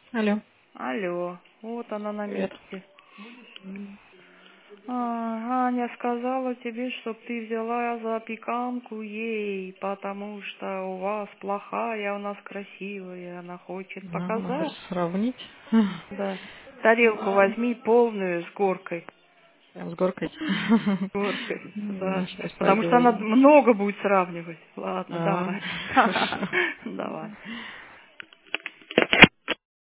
Алло, Алло, вот она на привет. месте. Аня сказала тебе, чтоб ты взяла запеканку ей, потому что у вас плохая, у нас красивая. Она хочет Надо показать. сравнить. Да. Тарелку возьми полную с горкой. Прям с горкой. С горкой, Ну, да. сейчас Потому что она пойду. много будет сравнивать. Ладно, давай. Хорошо. Давай.